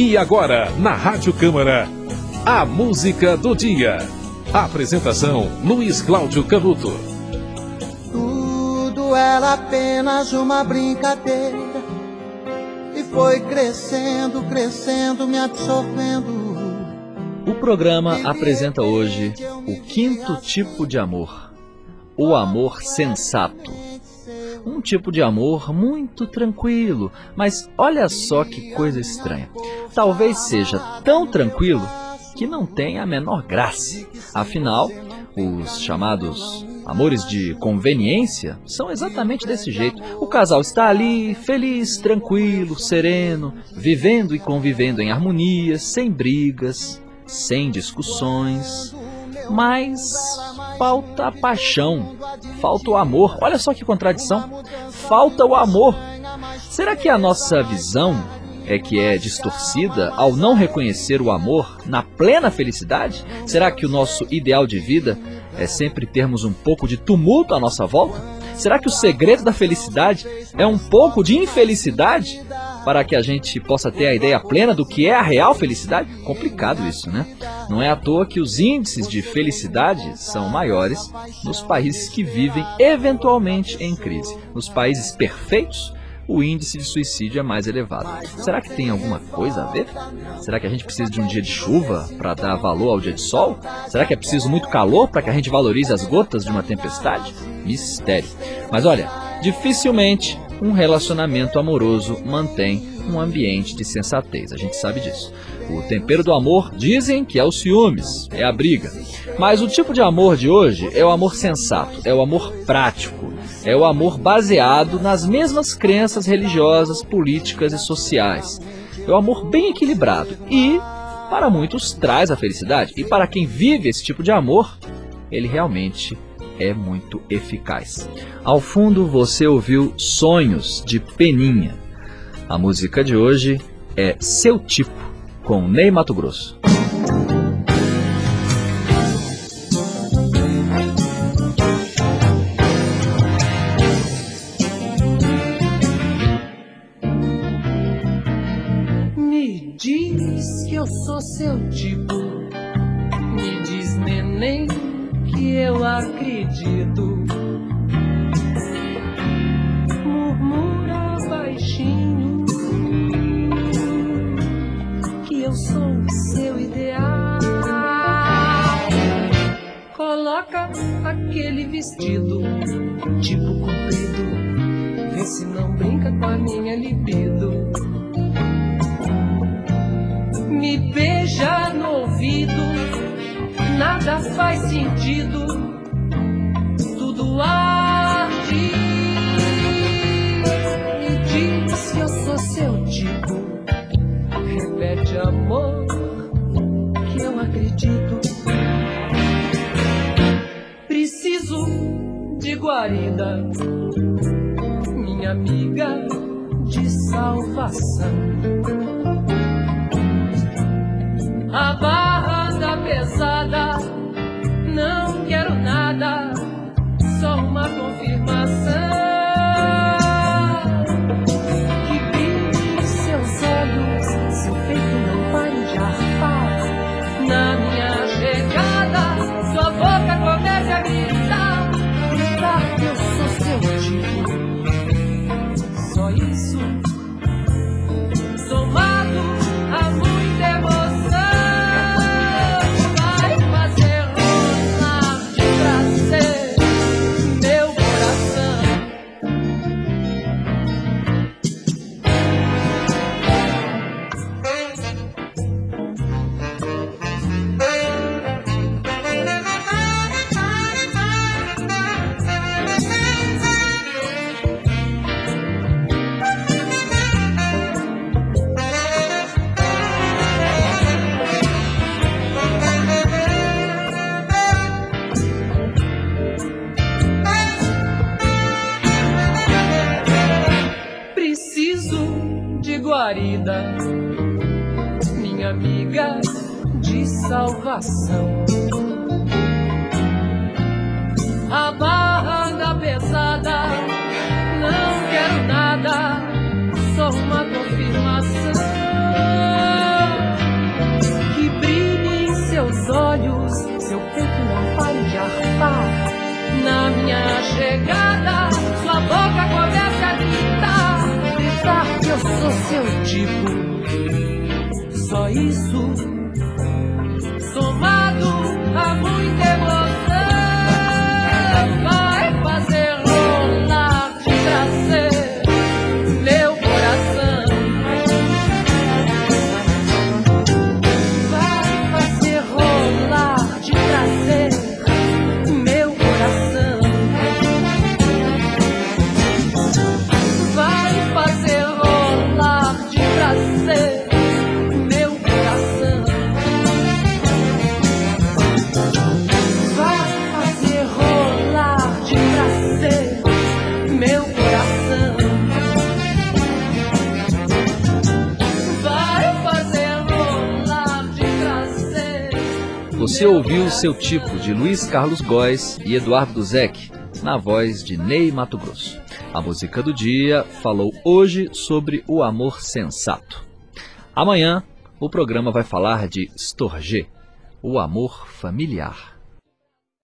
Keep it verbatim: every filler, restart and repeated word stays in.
E agora, na Rádio Câmara, a música do dia. Apresentação, Luiz Cláudio Canuto. Tudo era apenas uma brincadeira e foi crescendo, crescendo, me absorvendo. O programa apresenta hoje o quinto tipo de amor, o amor sensato. Um tipo de amor muito tranquilo, mas olha só que coisa estranha. Talvez seja tão tranquilo que não tem a menor graça. Afinal, os chamados amores de conveniência são exatamente desse jeito. O casal está ali, feliz, tranquilo, sereno, vivendo e convivendo em harmonia, sem brigas, sem discussões, mas falta a paixão, falta o amor. Olha só que contradição, falta o amor. Será que a nossa visão é que é distorcida ao não reconhecer o amor na plena felicidade? Será que o nosso ideal de vida é sempre termos um pouco de tumulto à nossa volta? Será que o segredo da felicidade é um pouco de infelicidade para que a gente possa ter a ideia plena do que é a real felicidade? Complicado isso, né? Não é à toa que os índices de felicidade são maiores nos países que vivem eventualmente em crise. Nos países perfeitos, o índice de suicídio é mais elevado. Será que tem alguma coisa a ver? Será que a gente precisa de um dia de chuva para dar valor ao dia de sol? Será que é preciso muito calor para que a gente valorize as gotas de uma tempestade? Mistério. Mas olha, dificilmente um relacionamento amoroso mantém um ambiente de sensatez. A gente sabe disso. O tempero do amor dizem que é o ciúmes, é a briga. Mas o tipo de amor de hoje é o amor sensato, é o amor prático, é o amor baseado nas mesmas crenças religiosas, políticas e sociais. É o amor bem equilibrado e, para muitos, traz a felicidade. E para quem vive esse tipo de amor, ele realmente é muito eficaz. Ao fundo você ouviu Sonhos, de Peninha. A música de hoje é Seu Tipo, com Ney Matogrosso. Me diz que eu sou seu tipo, me diz, neném, que eu acredito. Murmura baixinho que eu sou seu ideal. Coloca aquele vestido tipo comprido, vê se não brinca com a minha libido. Me beija no ouvido, nada faz sentido, tudo arde. Me diz que eu sou seu tipo, repete, amor, que eu acredito. Preciso de guarida, minha amiga de salvação. A barra tá pesada, não quero nada, só uma confirmação. Que brilhe seus olhos, seu peito não pare de arfar. Na minha chegada, sua boca comece a gritar, gritar que eu sou seu tipo. Só isso, somado a muita emoção. Guarida, minha amiga de salvação. A barra da pesada, não quero nada, só uma confirmação. minha chegada, sua boca começa a gritar, gritar que eu sou seu tipo. Só isso, somado a muita emoção, vai fazer rolar de prazer meu coração. Vai fazer rolar de prazer meu coração. Vai fazer rolar de prazer meu coração. Vai fazer rolar de prazer meu coração. Vai fazer rolar de prazer. Você ouviu Seu Tipo, de Luiz Carlos Góes e Eduardo Duzec, na voz de Ney Matogrosso. A música do dia falou hoje sobre o amor sensato. Amanhã, o programa vai falar de Storgé, o amor familiar.